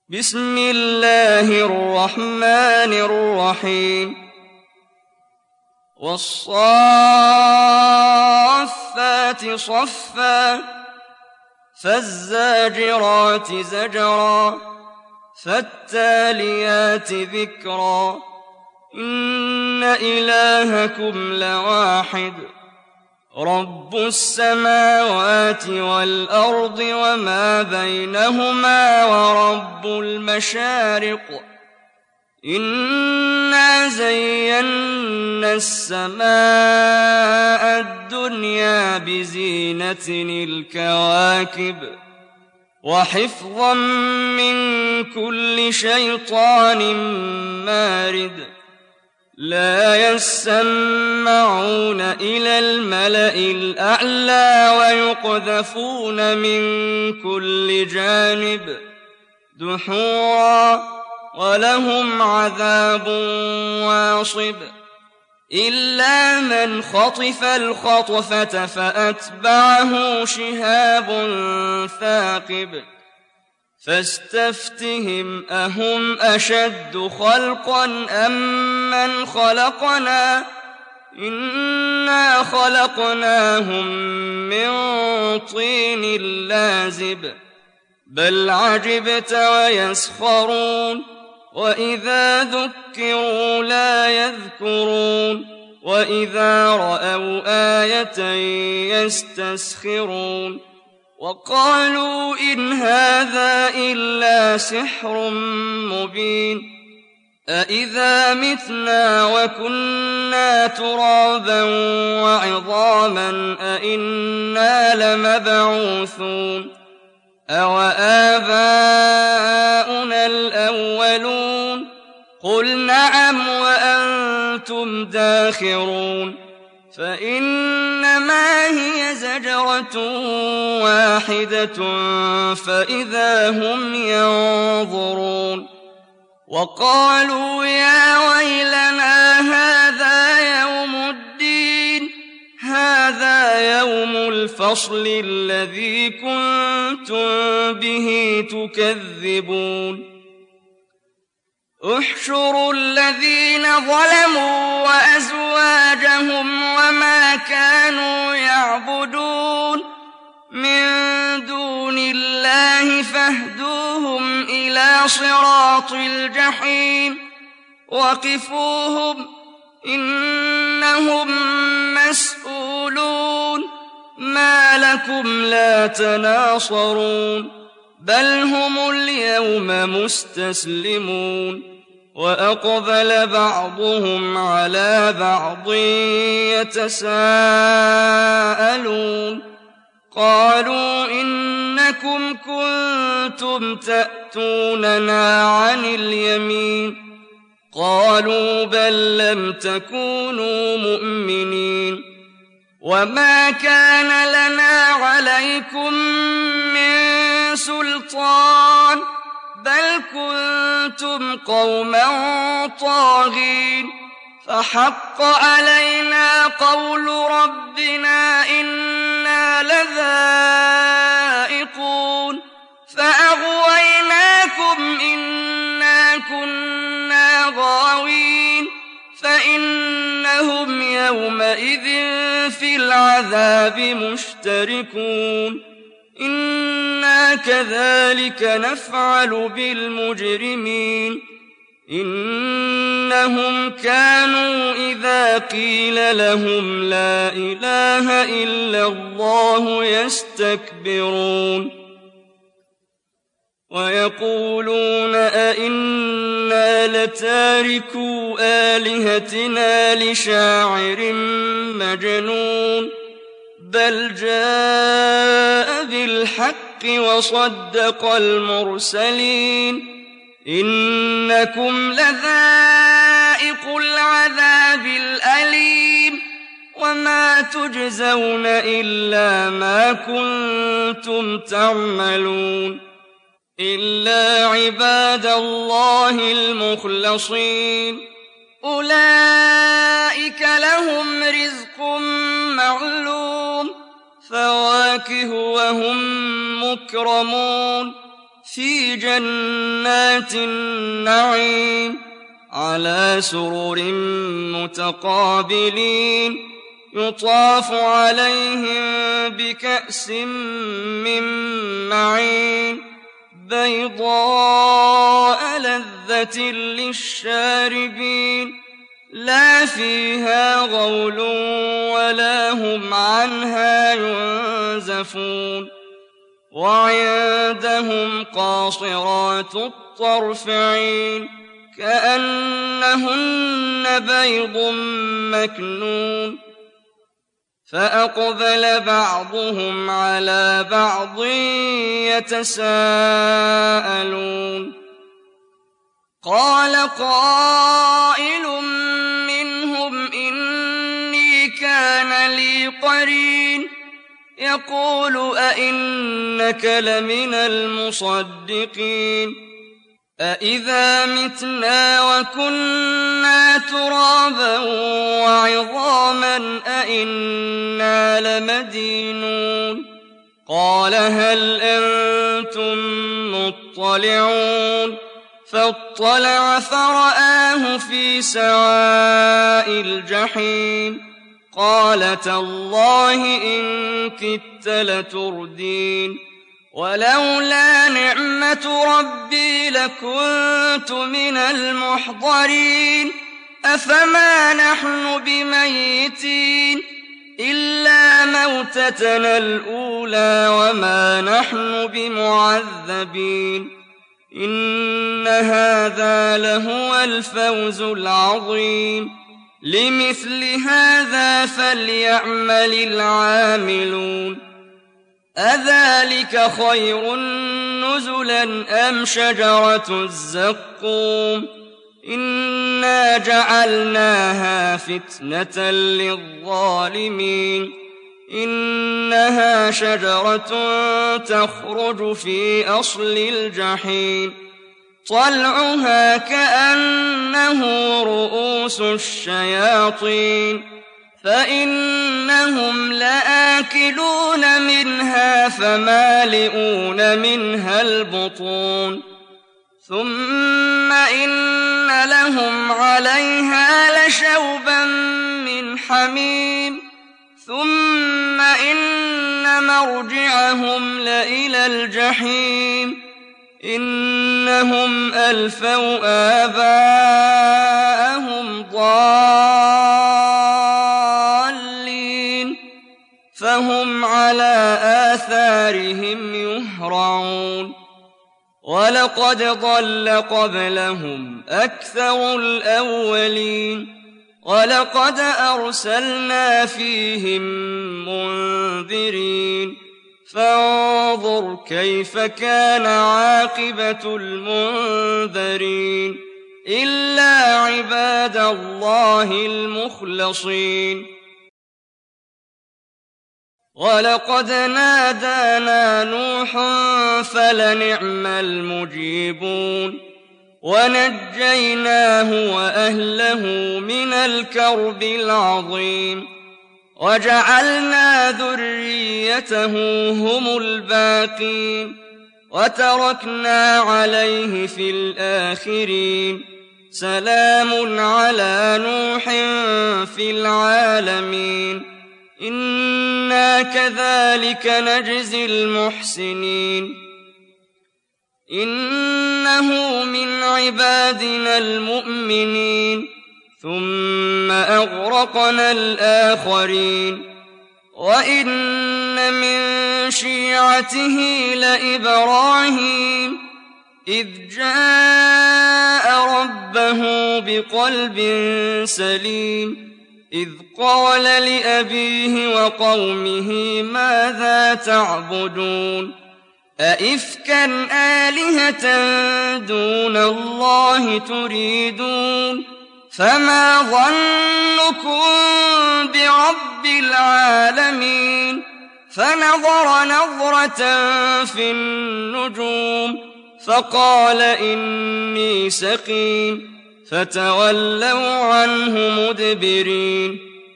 بسم الله الرحمن الرحيم والصافات صفا فالزاجرات زجرا فالتاليات ذكرا إن إلهكم لواحد رب السماوات والأرض وما بينهما ورب المشارق إنا زينا السماء الدنيا بزينة الكواكب وحفظا من كل شيطان مارد لا يسمعون إلى الملأ الأعلى ويقذفون من كل جانب دحورا ولهم عذاب واصب إلا من خطف الخطفة فأتبعه شهاب ثاقب فاستفتهم أهم أشد خلقا أم من خلقنا إنا خلقناهم من طين لازب بل عجبت ويسخرون وإذا ذكروا لا يذكرون وإذا رأوا آية يستسخرون وقالوا إن هذا إلا سحر مبين أإذا متنا وكنا ترابا وعظاما أإنا لمبعوثون أوآباؤنا الأولون قل نعم وأنتم داخرون فإنما هي زجرة واحدة فإذا هم ينظرون وقالوا يا ويلنا هذا يوم الفصل الذي كنتم به تكذبون احشروا الذين ظلموا وأزواجهم وما كانوا يعبدون من دون الله فاهدوهم إلى صراط الجحيم وقفوهم إنهم مسؤولون ما لكم لا تناصرون بل هم اليوم مستسلمون وأقبل بعضهم على بعض يتساءلون قالوا إنكم كنتم تأتوننا عن اليمين قالوا بل لم تكونوا مؤمنين وما كان لنا عليكم من سلطان بل كنتم قوما طاغين فحق علينا قول ربنا إنا لذائقون فأغويناكم إنا كنا غاوين فإنهم يومئذ في العذاب مشتركون إنا كذلك نفعل بالمجرمين إنهم كانوا إذا قيل لهم لا إله إلا الله يستكبرون ويقولون أئنا لتاركو آلهتنا لشاعر مجنون بل جاء بالحق وصدق المرسلين إنكم لذائق العذاب الأليم وما تجزون إلا ما كنتم تعملون إلا عباد الله المخلصين أولئك لهم رزق معلوم فواكه وهم مكرمون في جنات النعيم على سرر متقابلين يطاف عليهم بكأس من معين بيضاء لذة للشاربين لا فيها غول ولا هم عنها ينزفون وعندهم قاصرات الطرف عين كأنهن بيض مكنون فأقبل بعضهم على بعض يتساءلون قال قائل منهم إني كان لي قرين يقول أئنك لمن المصدقين أإذا متنا وكنا ترابا وعظاما أئنا لمدينون قال هل أنتم مطلعون فاطلع فرآه في سواء الجحيم قال تالله إن كدت لتردين ولولا نعمة ربي لكنت من المحضرين أفما نحن بميتين إلا موتتنا الأولى وما نحن بمعذبين إن هذا لهو الفوز العظيم لمثل هذا فليعمل العاملون أذلك خير نزلا أم شجرة الزقوم إنا جعلناها فتنة للظالمين إنها شجرة تخرج في أصل الجحيم طلعها كأنه رؤوس الشياطين فإنهم لآكلون منها فمالئون منها البطون ثم إن لهم عليها لشوبا من حميم ثم إن مرجعهم لإلى الجحيم إنهم ألفوا آباءهم ضالين فهم على آثارهم يهرعون ولقد ضل قبلهم أكثر الأولين ولقد أرسلنا فيهم منذرين فانظر كيف كان عاقبة المنذرين إلا عباد الله المخلصين ولقد نادانا نوح فلنعم المجيبون ونجيناه وأهله من الكرب العظيم وجعلنا ذريته هم الباقين وتركنا عليه في الآخرين سلام على نوح في العالمين إنا كذلك نجزي المحسنين إنه من عبادنا المؤمنين ثم أغرقنا الآخرين وإن من شيعته لإبراهيم إذ جاء ربه بقلب سليم إذ قال لأبيه وقومه ماذا تعبدون أئفكا آلهة دون الله تريدون فما ظنكم برب العالمين فنظر نظرة في النجوم فقال إني سقيم فتولوا عنه مدبرين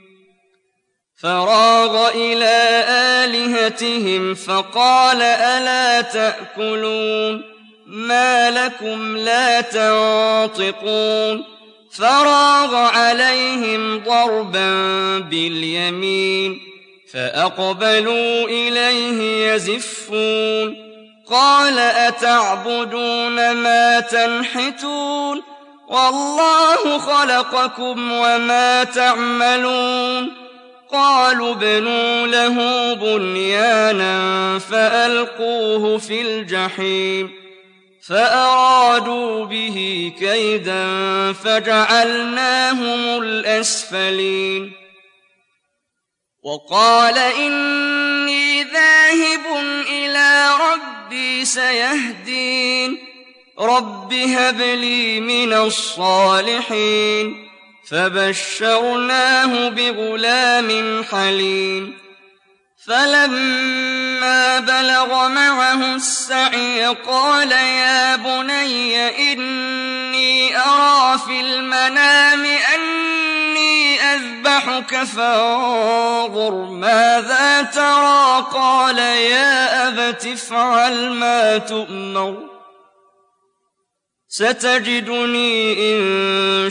فراغ إلى آلهتهم فقال ألا تأكلون ما لكم لا تنطقون فراغ عليهم ضربا باليمين فأقبلوا إليه يزفون قال أتعبدون ما تنحتون والله خلقكم وما تعملون قالوا ابنوا له بنيانا فألقوه في الجحيم فأرادوا به كيدا فجعلناهم الأسفلين وقال إني ذاهب إلى ربي سيهدين رب هب لي من الصالحين فبشرناه بغلام حليم فلما بلغ معه السعي قال يا بني إني أرى في المنام أني أذبحك فانظر ماذا ترى قال يا أبت افعل ما تؤمر ستجدني إن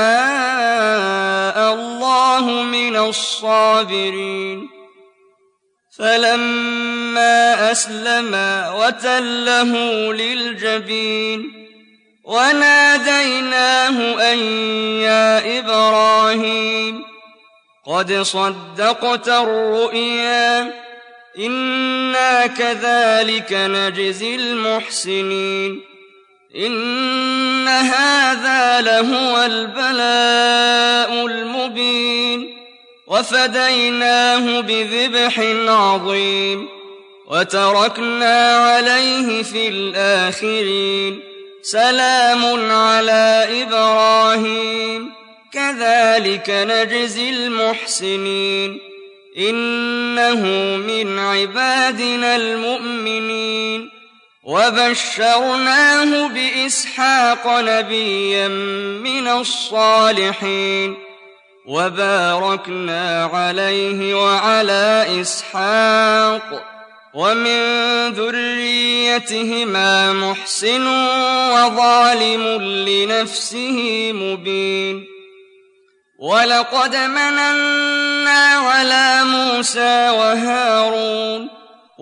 شاء الله من الصابرين فلما أسلما وتله للجبين وناديناه أن يا إبراهيم قد صدقت الرؤيا إنا كذلك نجزي المحسنين إن هذا لهو البلاء المبين وفديناه بذبح عظيم وتركنا عليه في الآخرين سلام على إبراهيم كذلك نجزي المحسنين إنه من عبادنا المؤمنين وبشرناه بإسحاق نبيا من الصالحين وباركنا عليه وعلى إسحاق ومن ذريتهما محسن وظالم لنفسه مبين ولقد مننا على موسى وهارون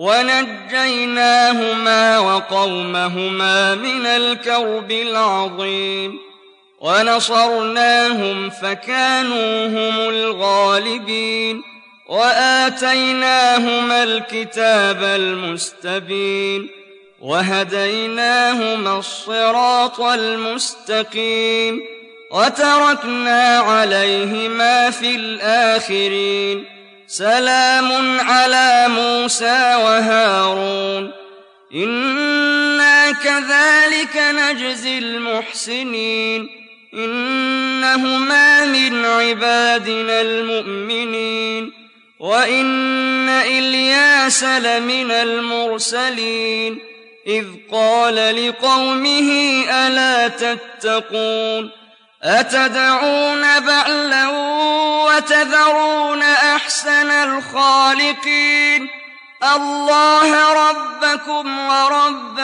ونجيناهما وقومهما من الكرب العظيم ونصرناهم فكانوا هم الغالبين وآتيناهما الكتاب المستبين وهديناهما الصراط المستقيم وتركنا عليهما في الآخرين سلام على موسى وهارون إنا كذلك نجزي المحسنين إنهما من عبادنا المؤمنين وإن إلياس لمن المرسلين إذ قال لقومه ألا تتقون أتدعون بعلا وتذرون أحسن الخالقين الله ربكم ورب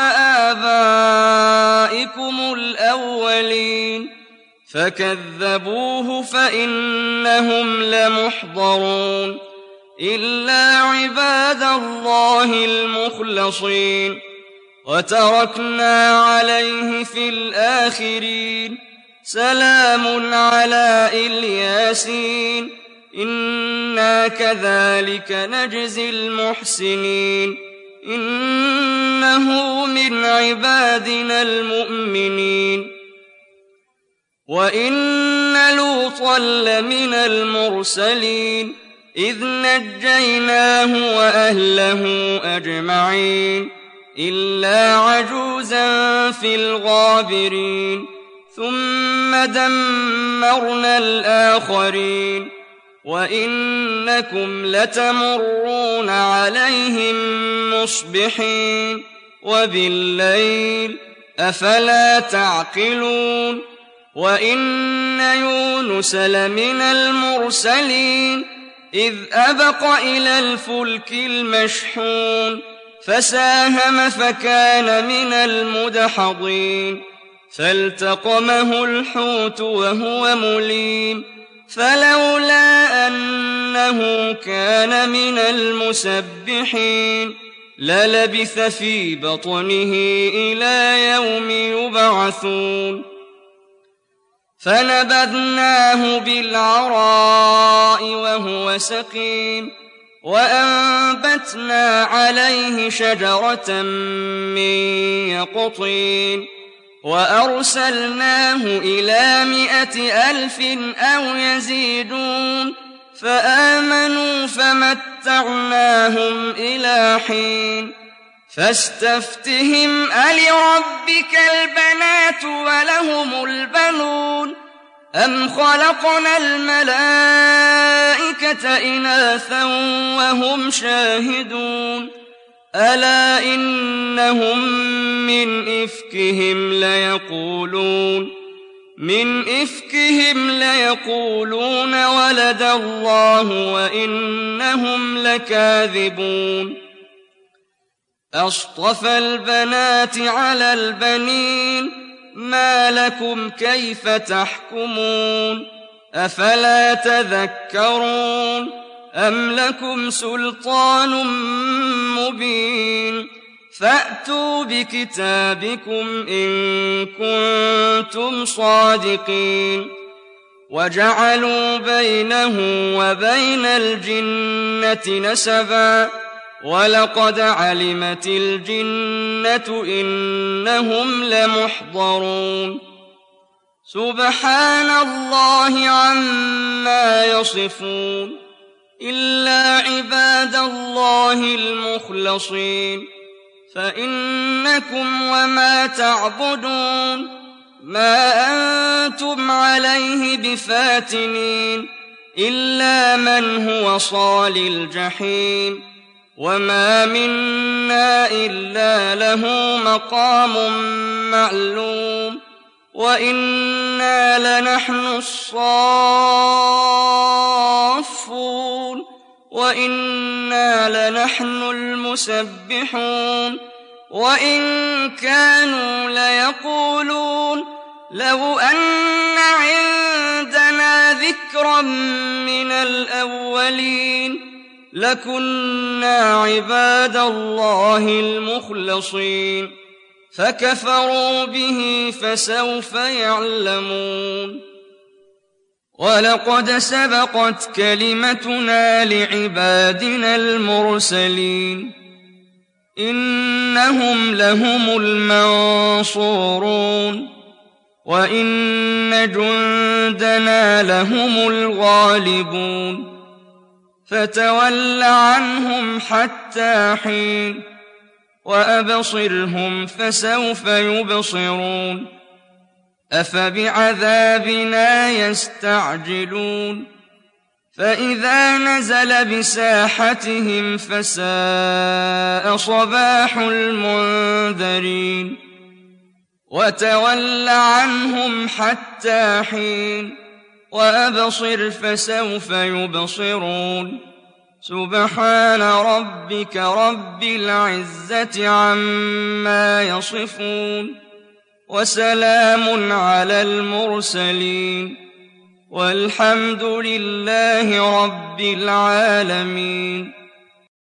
آبائكم الأولين فكذبوه فإنهم لمحضرون إلا عباد الله المخلصين وتركنا عليه في الآخرين سلام على الياسين إنا كذلك نجزي المحسنين إنه من عبادنا المؤمنين وإن لوطا لمن المرسلين إذ نجيناه وأهله أجمعين إلا عجوزا في الغابرين ثم دمرنا الآخرين وإنكم لتمرون عليهم مصبحين وبالليل أفلا تعقلون وإن يونس لمن المرسلين إذ أبق إلى الفلك المشحون فساهم فكان من المدحضين فالتقمه الحوت وهو مليم فلولا أنه كان من المسبحين للبث في بطنه إلى يوم يبعثون فنبذناه بالعراء وهو سقيم وأنبتنا عليه شجرة من يقطين وأرسلناه إلى 100,000 أو يزيدون فآمنوا فمتعناهم إلى حين فاستفتهم ألربك البنات ولهم البنون أم خلقنا الملائكة إناثا وهم شاهدون ألا إنهم من إفكهم ليقولون ولد الله وإنهم لكاذبون أصطفى البنات على البنين ما لكم كيف تحكمون أفلا تذكرون أم لكم سلطان مبين فأتوا بكتابكم إن كنتم صادقين وجعلوا بينه وبين الجنة نسبا ولقد علمت الجنة إنهم لمحضرون سبحان الله عما يصفون إلا عباد الله المخلصين فإنكم وما تعبدون ما أنتم عليه بفاتنين إلا من هو صال الجحيم وما منا إلا له مقام معلوم وإنا لنحن الصافون وإنا لنحن المسبحون وإن كانوا ليقولون لو أن عندنا ذكرا من الأولين لكنا عباد الله المخلصين فكفروا به فسوف يعلمون ولقد سبقت كلمتنا لعبادنا المرسلين إنهم لهم المنصورون وإن جندنا لهم الغالبون فتول عنهم حتى حين وأبصرهم فسوف يبصرون أفبعذابنا يستعجلون فإذا نزل بساحتهم فساء صباح المنذرين وتول عنهم حتى حين وأبصر فسوف يبصرون سبحان ربك رب العزة عما يصفون وسلام على المرسلين والحمد لله رب العالمين